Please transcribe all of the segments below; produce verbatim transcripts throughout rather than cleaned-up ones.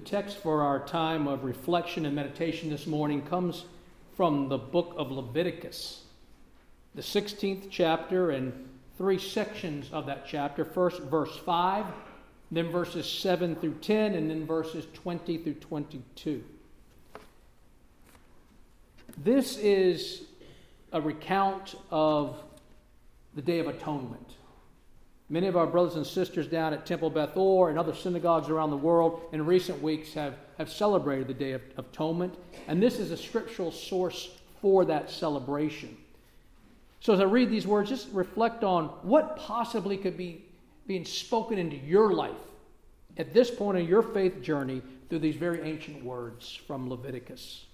text for our time of reflection and meditation this morning comes from the book of Leviticus, the sixteenth chapter and three sections of that chapter. First, verse five, then verses seven through ten, and then verses twenty through twenty-two. This is a recount of the Day of Atonement. Many of our brothers and sisters down at Temple Beth Or and other synagogues around the world in recent weeks have, have celebrated the Day of Atonement, and this is a scriptural source for that celebration. So as I read these words, just reflect on what possibly could be being spoken into your life at this point in your faith journey through these very ancient words from Leviticus.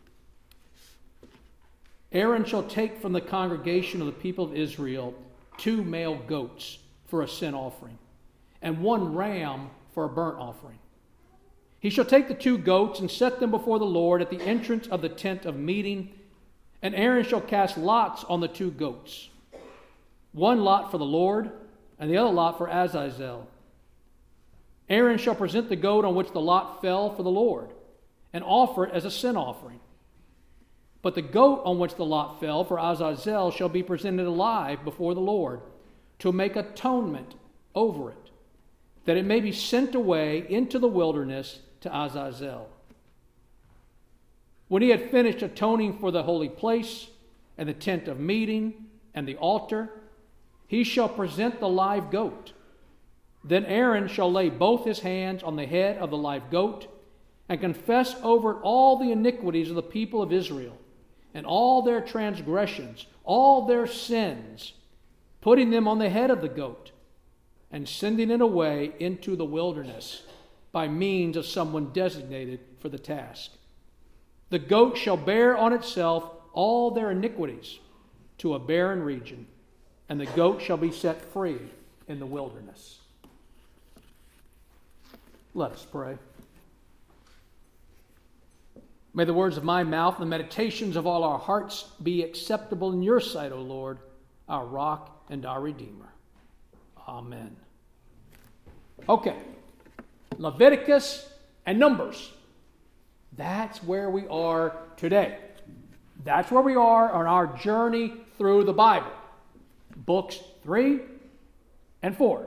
Aaron shall take from the congregation of the people of Israel two male goats for a sin offering, and one ram for a burnt offering. He shall take the two goats and set them before the Lord at the entrance of the tent of meeting, and Aaron shall cast lots on the two goats, one lot for the Lord, and the other lot for Azazel. Aaron shall present the goat on which the lot fell for the Lord, and offer it as a sin offering. But the goat on which the lot fell for Azazel shall be presented alive before the Lord, to make atonement over it, that it may be sent away into the wilderness to Azazel. When he had finished atoning for the holy place, and the tent of meeting, and the altar, he shall present the live goat. Then Aaron shall lay both his hands on the head of the live goat, and confess over it all the iniquities of the people of Israel, and all their transgressions, all their sins, putting them on the head of the goat, and sending it away into the wilderness by means of someone designated for the task. The goat shall bear on itself all their iniquities to a barren region, and the goat shall be set free in the wilderness. Let us pray. May the words of my mouth and the meditations of all our hearts be acceptable in your sight, O Lord, our rock and our Redeemer. Amen. Okay. Leviticus and Numbers. That's where we are today. That's where we are on our journey through the Bible. Books three and four.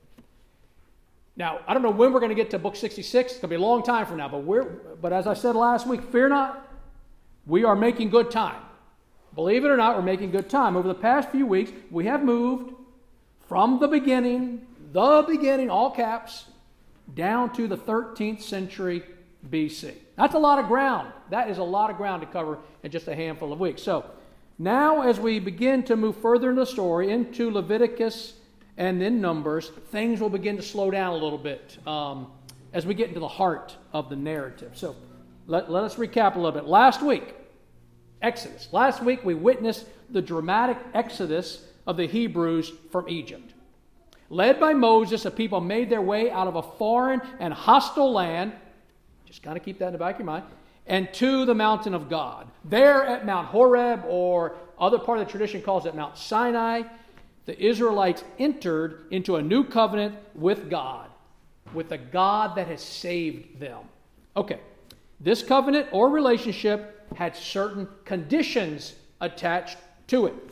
Now, I don't know when we're going to get to book sixty-six. It's going to be a long time from now. But we're, but as I said last week, fear not. We are making good time. Believe it or not, we're making good time. Over the past few weeks, we have moved from the beginning, the beginning, all caps, down to the thirteenth century B C. That's a lot of ground. That is a lot of ground to cover in just a handful of weeks. So now as we begin to move further in the story, into Leviticus and then Numbers, things will begin to slow down a little bit um, as we get into the heart of the narrative. So let, let us recap a little bit. Last week, Exodus. Last week we witnessed the dramatic exodus of the Hebrews from Egypt. Led by Moses, the people made their way out of a foreign and hostile land, just kind of keep that in the back of your mind, and to the mountain of God. There at Mount Horeb, or other part of the tradition calls it Mount Sinai, the Israelites entered into a new covenant with God, with the God that has saved them. Okay, this covenant or relationship had certain conditions attached to it.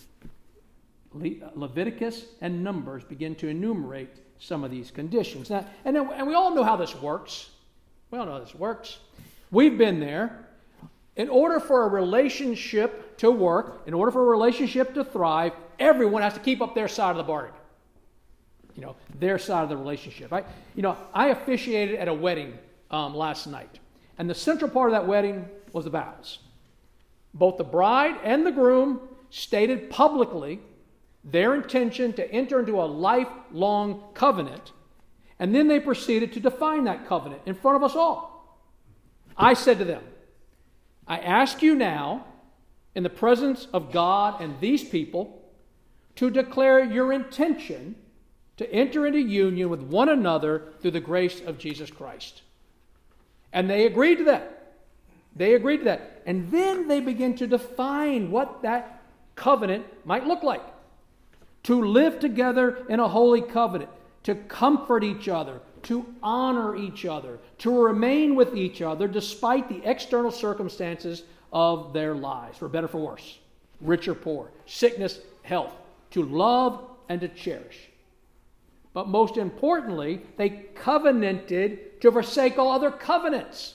Le- Leviticus and Numbers begin to enumerate some of these conditions. Now, and, then, and we all know how this works. We all know how this works. We've been there. In order for a relationship to work, in order for a relationship to thrive, everyone has to keep up their side of the bargain. You know, their side of the relationship. I, you know, I officiated at a wedding um, last night. And the central part of that wedding was the vows. Both the bride and the groom stated publicly their intention to enter into a lifelong covenant, and then they proceeded to define that covenant in front of us all. I said to them, I ask you now, in the presence of God and these people, to declare your intention to enter into union with one another through the grace of Jesus Christ. And they agreed to that. They agreed to that. And then they begin to define what that covenant might look like. To live together in a holy covenant, to comfort each other, to honor each other, to remain with each other despite the external circumstances of their lives, for better or for worse, rich or poor, sickness, health, to love and to cherish. But most importantly, they covenanted to forsake all other covenants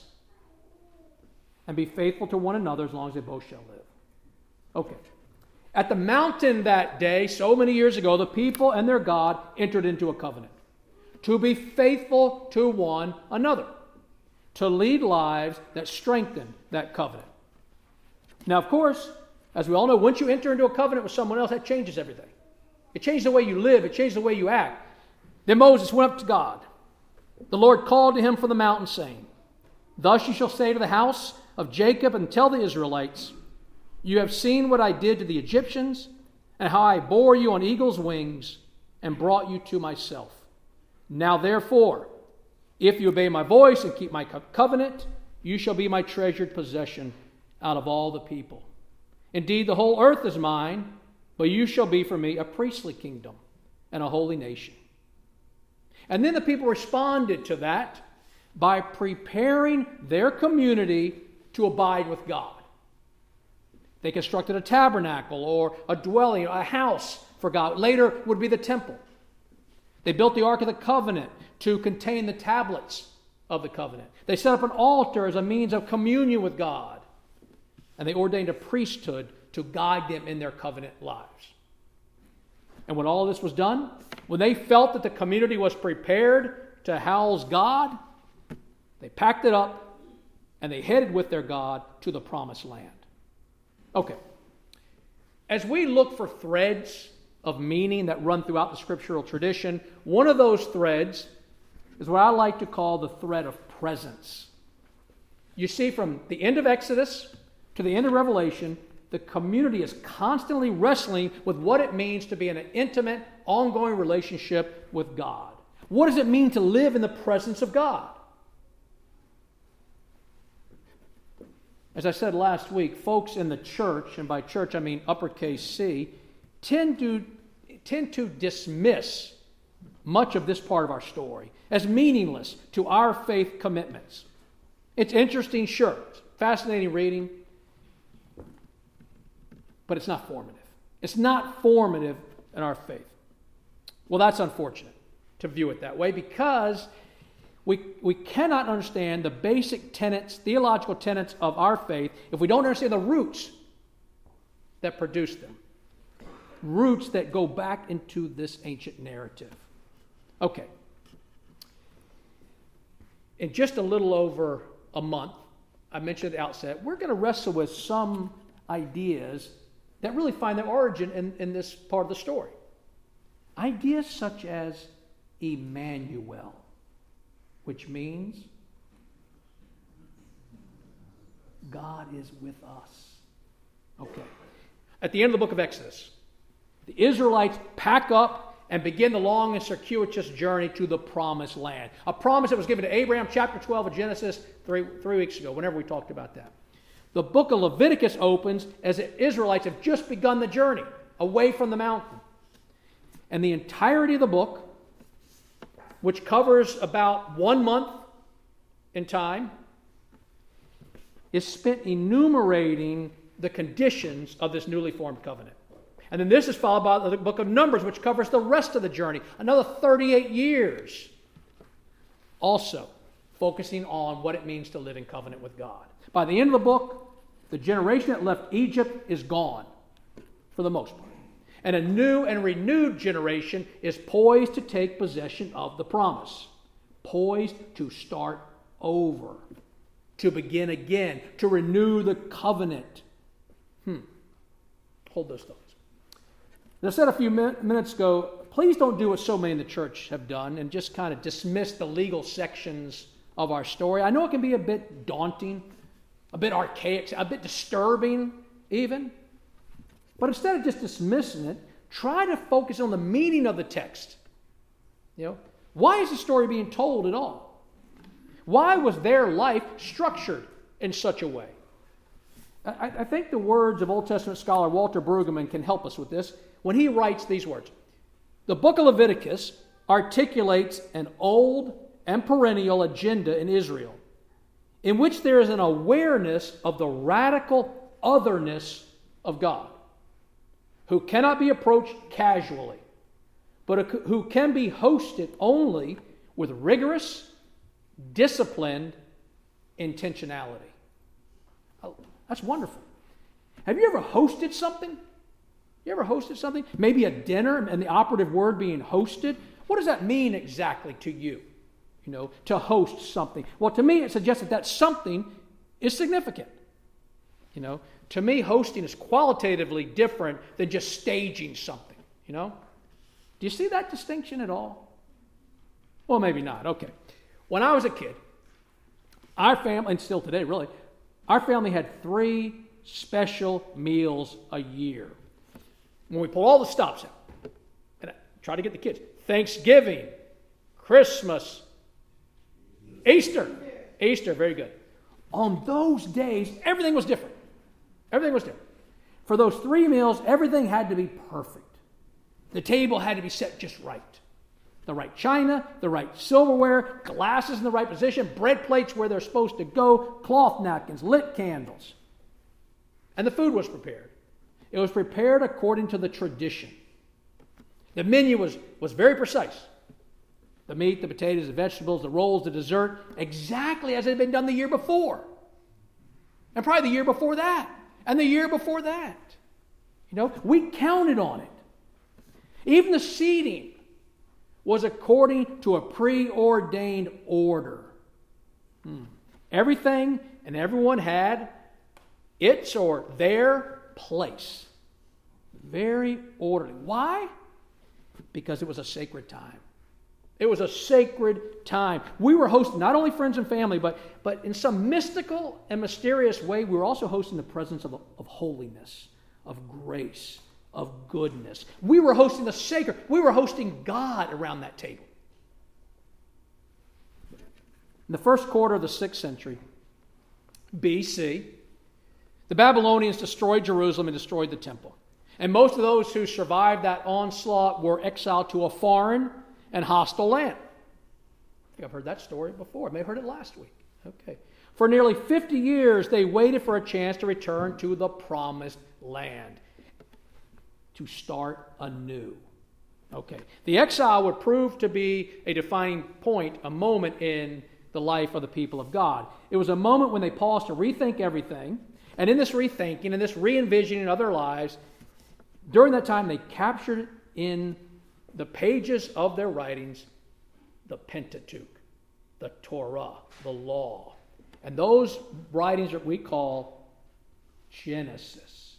and be faithful to one another as long as they both shall live. Okay. At the mountain that day, so many years ago, the people and their God entered into a covenant to be faithful to one another, to lead lives that strengthen that covenant. Now, of course, as we all know, once you enter into a covenant with someone else, that changes everything. It changes the way you live. It changes the way you act. Then Moses went up to God. The Lord called to him from the mountain, saying, "Thus you shall say to the house of Jacob and tell the Israelites, you have seen what I did to the Egyptians and how I bore you on eagle's wings and brought you to myself. Now therefore, if you obey my voice and keep my co- covenant, you shall be my treasured possession out of all the people. Indeed, the whole earth is mine, but you shall be for me a priestly kingdom and a holy nation." And then the people responded to that by preparing their community to abide with God. They constructed a tabernacle or a dwelling, a house for God. Later would be the temple. They built the Ark of the Covenant to contain the tablets of the covenant. They set up an altar as a means of communion with God. And they ordained a priesthood to guide them in their covenant lives. And when all this was done, when they felt that the community was prepared to house God, they packed it up and they headed with their God to the promised land. Okay. As we look for threads of meaning that run throughout the scriptural tradition, one of those threads is what I like to call the thread of presence. You see, from the end of Exodus to the end of Revelation, the community is constantly wrestling with what it means to be in an intimate, ongoing relationship with God. What does it mean to live in the presence of God? As I said last week, folks in the church, and by church I mean uppercase C, tend to, tend to dismiss much of this part of our story as meaningless to our faith commitments. It's interesting, sure. It's fascinating reading. But it's not formative. It's not formative in our faith. Well, that's unfortunate to view it that way because we, we cannot understand the basic tenets, theological tenets of our faith if we don't understand the roots that produce them. Roots that go back into this ancient narrative. Okay. In just a little over a month, I mentioned at the outset, we're going to wrestle with some ideas that really find their origin in, in this part of the story. Ideas such as Emmanuel, which means God is with us. Okay. At the end of the book of Exodus, the Israelites pack up and begin the long and circuitous journey to the promised land. A promise that was given to Abraham, chapter twelve of Genesis, three, three weeks ago, whenever we talked about that. The book of Leviticus opens as the Israelites have just begun the journey away from the mountain. And the entirety of the book, which covers about one month in time, is spent enumerating the conditions of this newly formed covenant. And then this is followed by the book of Numbers, which covers the rest of the journey, another thirty-eight years. Also, focusing on what it means to live in covenant with God. By the end of the book, the generation that left Egypt is gone, for the most part. And a new and renewed generation is poised to take possession of the promise. Poised to start over. To begin again. To renew the covenant. Hmm. Hold those thoughts. As I said a few min- minutes ago, please don't do what so many in the church have done and just kind of dismiss the legal sections of our story. I know it can be a bit daunting, a bit archaic, a bit disturbing even. But instead of just dismissing it, try to focus on the meaning of the text. You know, why is the story being told at all? Why was their life structured in such a way? I, I think the words of Old Testament scholar Walter Brueggemann can help us with this when he writes these words. The book of Leviticus articulates an old and perennial agenda in Israel, in which there is an awareness of the radical otherness of God, who cannot be approached casually, but who can be hosted only with rigorous, disciplined intentionality. Oh, that's wonderful. Have you ever hosted something? You ever hosted something? Maybe a dinner, and the operative word being hosted. What does that mean exactly to you? You know, to host something. Well, to me, it suggests that that something is significant. You know, to me, hosting is qualitatively different than just staging something. You know, do you see that distinction at all? Well, maybe not. Okay. When I was a kid, our family, and still today, really, our family had three special meals a year. When we pull all the stops out, and I try to get the kids, Thanksgiving, Christmas, Easter. Easter, very good. On those days, everything was different. Everything was different. For those three meals, everything had to be perfect. The table had to be set just right. The right china, the right silverware, glasses in the right position, bread plates where they're supposed to go, cloth napkins, lit candles. And the food was prepared. It was prepared according to the tradition. The menu was, was very precise. The meat, the potatoes, the vegetables, the rolls, the dessert, exactly as it had been done the year before. And probably the year before that. And the year before that. You know, we counted on it. Even the seating was according to a preordained order. Hmm. Everything and everyone had its or their place. Very orderly. Why? Because it was a sacred time. It was a sacred time. We were hosting not only friends and family, but, but in some mystical and mysterious way, we were also hosting the presence of, of holiness, of grace, of goodness. We were hosting the sacred. We were hosting God around that table. In the first quarter of the sixth century B C, the Babylonians destroyed Jerusalem and destroyed the temple. And most of those who survived that onslaught were exiled to a foreign and hostile land. I think I've heard that story before. I may have heard it last week. Okay. For nearly fifty years, they waited for a chance to return to the promised land, to start anew. Okay. The exile would prove to be a defining point, a moment in the life of the people of God. It was a moment when they paused to rethink everything. And in this rethinking and this re-envisioning of their lives, during that time they captured in the pages of their writings the Pentateuch, the Torah, the law. And those writings that we call Genesis.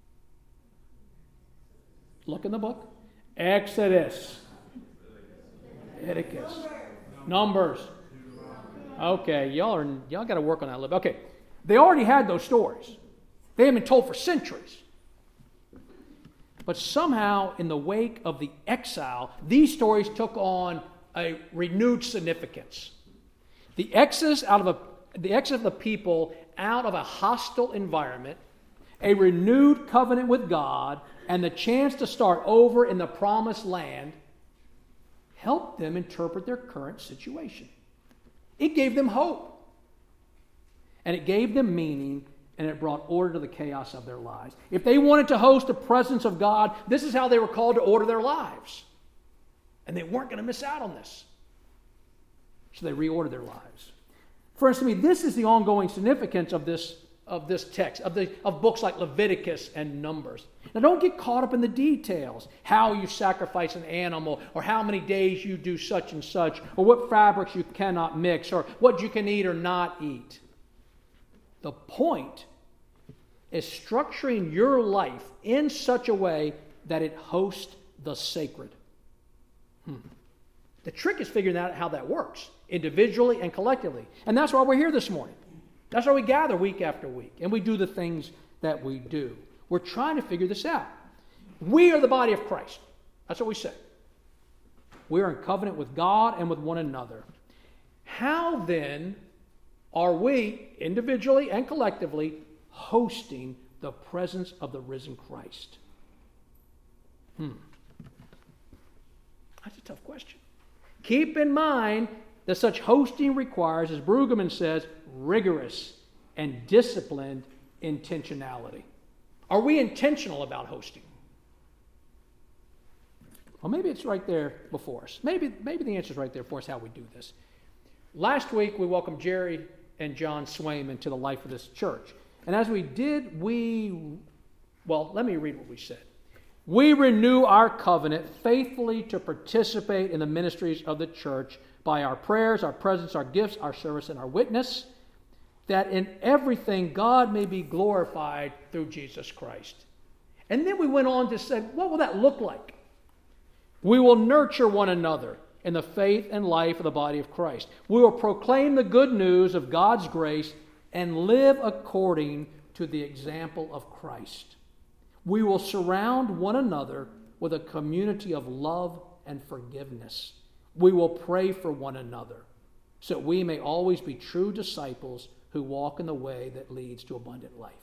Look in the book. Exodus. Leviticus. Numbers. Okay, y'all are y'all got to work on that a little bit. Okay, they already had those stories. They had been told for centuries. But somehow, in the wake of the exile, these stories took on a renewed significance. The exodus out of a the exodus of the people out of a hostile environment, a renewed covenant with God, and the chance to start over in the promised land helped them interpret their current situation. It gave them hope. And it gave them meaning, and it brought order to the chaos of their lives. If they wanted to host the presence of God, this is how they were called to order their lives. And they weren't going to miss out on this. So they reordered their lives. Friends, to me, this is the ongoing significance of this, of this text, of, the, of books like Leviticus and Numbers. Now, don't get caught up in the details, how you sacrifice an animal, or how many days you do such and such, or what fabrics you cannot mix, or what you can eat or not eat. The point is structuring your life in such a way that it hosts the sacred. Hmm. The trick is figuring out how that works, individually and collectively. And that's why we're here this morning. That's why we gather week after week, and we do the things that we do. We're trying to figure this out. We are the body of Christ. That's what we say. We are in covenant with God and with one another. How then are we, individually and collectively, hosting the presence of the risen Christ? Hmm. That's a tough question. Keep in mind that such hosting requires, as Brueggemann says, rigorous and disciplined intentionality. Are we intentional about hosting? Well, maybe it's right there before us. Maybe, maybe the answer is right there for us how we do this. Last week, we welcomed Jerry and John Swaim into the life of this church. And as we did, we, well, let me read what we said. We renew our covenant faithfully to participate in the ministries of the church by our prayers, our presence, our gifts, our service, and our witness, that in everything God may be glorified through Jesus Christ. And then we went on to say, what will that look like? We will nurture one another in the faith and life of the body of Christ. We will proclaim the good news of God's grace and live according to the example of Christ. We will surround one another with a community of love and forgiveness. We will pray for one another so that we may always be true disciples who walk in the way that leads to abundant life.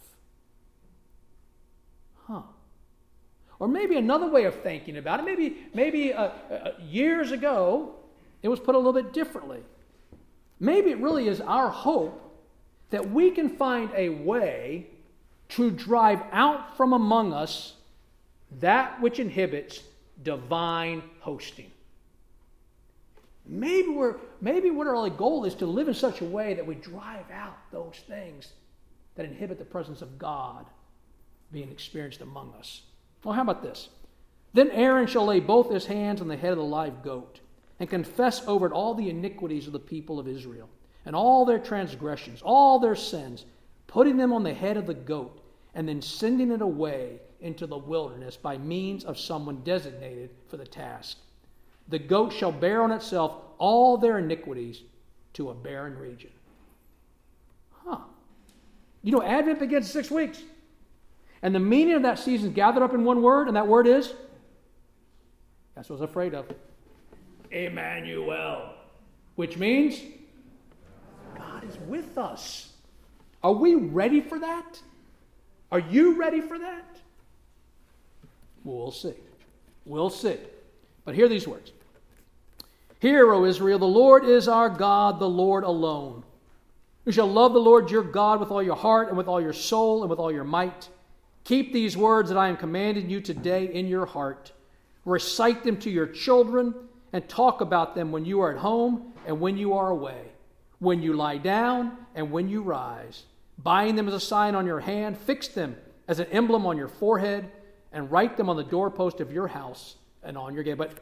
Huh. Or maybe another way of thinking about it, maybe, maybe uh, uh, years ago, it was put a little bit differently. Maybe it really is our hope that we can find a way to drive out from among us that which inhibits divine hosting. Maybe we're maybe what our only goal is to live in such a way that we drive out those things that inhibit the presence of God being experienced among us. Well, how about this? Then Aaron shall lay both his hands on the head of the live goat and confess over it all the iniquities of the people of Israel and all their transgressions, all their sins, putting them on the head of the goat and then sending it away into the wilderness by means of someone designated for the task. The goat shall bear on itself all their iniquities to a barren region. Huh. You know, Advent begins in six weeks. And the meaning of that season is gathered up in one word, and that word is, that's what I was afraid of, Emmanuel, which means God is with us. Are we ready for that? Are you ready for that? We'll see. We'll see. But hear these words. Hear, O Israel, the Lord is our God, the Lord alone. You shall love the Lord your God with all your heart and with all your soul and with all your might. Keep these words that I am commanding you today in your heart. Recite them to your children and talk about them when you are at home and when you are away, when you lie down and when you rise. Bind them as a sign on your hand, fix them as an emblem on your forehead, and write them on the doorpost of your house and on your gate. But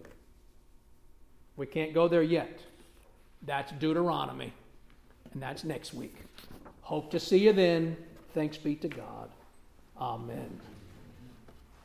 we can't go there yet. That's Deuteronomy, and that's next week. Hope to see you then. Thanks be to God. Amen.